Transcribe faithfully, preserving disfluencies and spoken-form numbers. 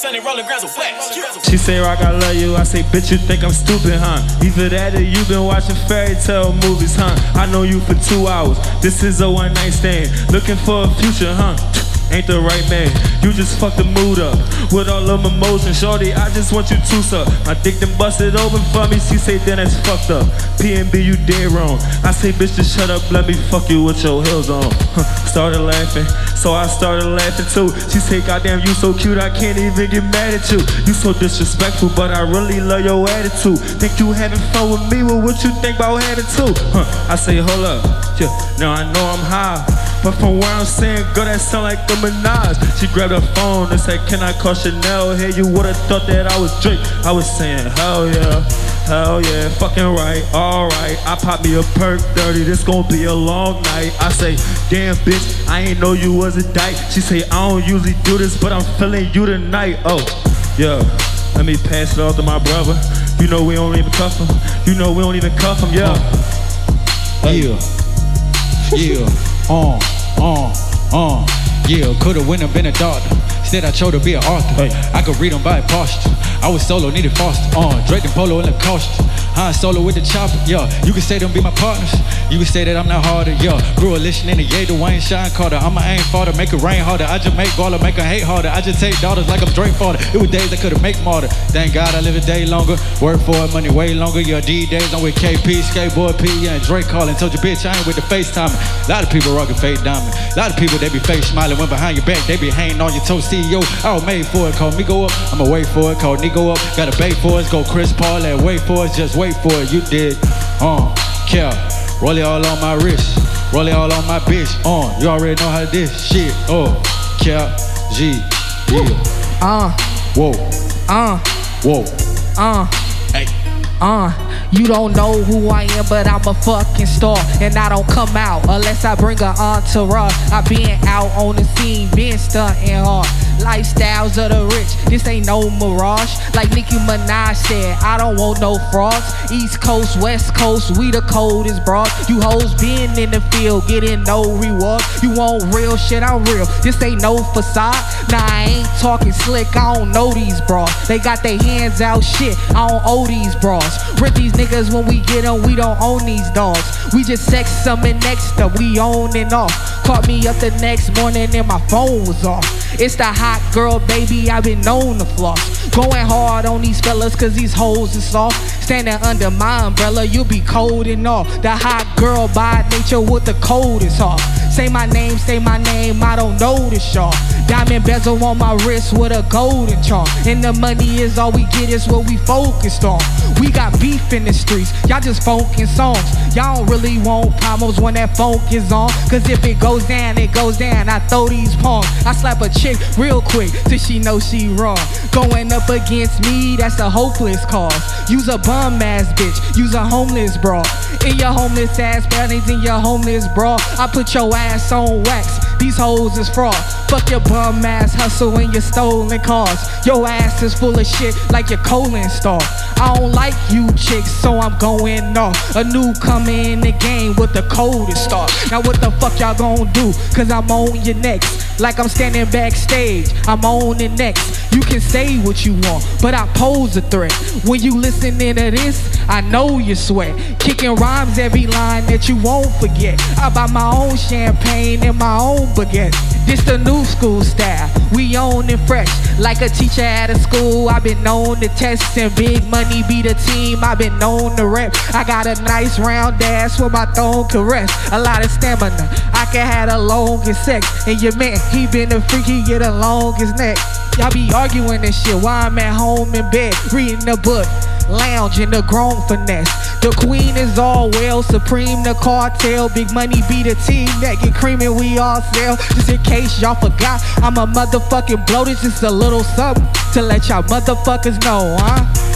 Sunny rolling grams of wax. She say, Rock, I love you. I say, bitch, you think I'm stupid, huh? Either that or you been watching fairy tale movies, huh? I know you for two hours. This is a one night stand. Looking for a future, huh? Ain't the right man. You just fucked the mood up with all of my emotion. Shorty, I just want you to suck. My dick done busted open for me. She say, then that's fucked up. P and B, you dead wrong. I say, bitch, just shut up. Let me fuck you with your heels on. Huh. Started laughing, so I started laughing too. She say, goddamn, you so cute, I can't even get mad at you. You so disrespectful, but I really love your attitude. Think you having fun with me? Well, what you think about having two? Huh. I say, hold up. Yeah. Now I know I'm high, but from where I'm saying, girl, that sound like a Minaj. She grabbed her phone and said, can I call Chanel? Hey, you would've thought that I was Drake. I was saying, hell yeah, hell yeah, fucking right, alright. I pop me a perk thirty, this gon' be a long night. I say, damn bitch, I ain't know you was a dyke. She say, I don't usually do this, but I'm feeling you tonight. Oh, yeah, let me pass it off to my brother. You know we don't even cuff him. You know we don't even cuff him, yeah. Yeah, yeah, uh, uh, uh. Yeah, could've went and been a doctor. Instead I chose to be an author. Hey. I could read them by posture. I was solo, needed foster. Uh, Drake and Polo in the costume. Han Solo with the chopper. Yeah, you can say them be my partners. You can say that I'm not harder. Yeah, grew a listening to Ye, Dwayne, Sean Carter. I'ma aim farther, make it rain harder. I just make baller, make her hate harder. I just take daughters like I'm Drake father. It was days I could've make martyr. Thank God I live a day longer. Work for it, money way longer. Yeah, D days I'm with K P, Skateboard P, yeah, and Drake calling. Told you bitch I ain't with the FaceTime. A lot of people rockin' fake diamond. A lot of people they be face smiling when behind your back they be hanging on your toes. C E O, I was made for it. Call me go up, I'ma wait for it. Call Nigo up, gotta bait for it. Go Chris Paul, and wait for it. Just wait for it. You did, uh, care. Roll it all on my wrist, roll it all on my bitch. Uh, you already know how this shit. Oh, care, G, yeah. Uh, whoa, uh, whoa, uh, hey. Uh, you don't know who I am, but I'm a fucking star. And I don't come out unless I bring an entourage. I been out on the scene, been stunting hard. Lifestyles of the rich, this ain't no mirage. Like Nicki Minaj said, I don't want no frauds. East Coast, West Coast, we the coldest broad. You hoes been in the field, getting no reward. You want real shit, I'm real, this ain't no facade. Nah, I ain't talking slick, I don't know these bras. They got their hands out shit, I don't owe these bras. Rent these niggas when we get them, we don't own these dogs. We just sex some and next up, we on and off. Caught me up the next morning and my phone was off. It's the hot girl, baby, I've been known to floss. Going hard on these fellas cause these hoes is soft. Standing under my umbrella, you'll be cold and off. The hot girl by nature with the coldest heart. Say my name, say my name, I don't know this y'all. Diamond bezel on my wrist with a golden charm. And the money is all we get, is what we focused on. We got beef in the streets, y'all just funkin' songs. Y'all don't really want problems when that funk is on. Cause if it goes down, it goes down, I throw these palms. I slap a chick real quick till she know she wrong. Going up against me, that's a hopeless cause. Use a bum ass bitch, use a homeless bra. In your homeless ass panties, in your homeless bra, I put your ass on wax, these hoes is fraud. Fuck your bum ass hustle and your stolen cars. Your ass is full of shit like your colon star. I don't like you chicks, so I'm going off. A newcomer in the game with the coldest start. Now what the fuck y'all gonna do? Cause I'm on your next. Like I'm standing backstage, I'm on it next. You can say what you want, but I pose a threat. When you listening to this, I know you sweat. Kicking rhymes every line that you won't forget. I buy my own champagne and my own baguette. This the new school style, we on and fresh. Like a teacher at a school, I've been known to test. And big money be the team, I've been known to rep. I got a nice round ass where my thumb can rest. A lot of stamina, I can have the longest sex. And your man, he been the freak, he get the longest neck. Y'all be arguing and shit while I'm at home in bed, reading the book, lounging the grown finesse. The queen is all well, supreme the cartel. Big money be the team that get cream and we all sell. Just in case y'all forgot, I'm a motherfucking bloated. Just a little something to let y'all motherfuckers know, huh?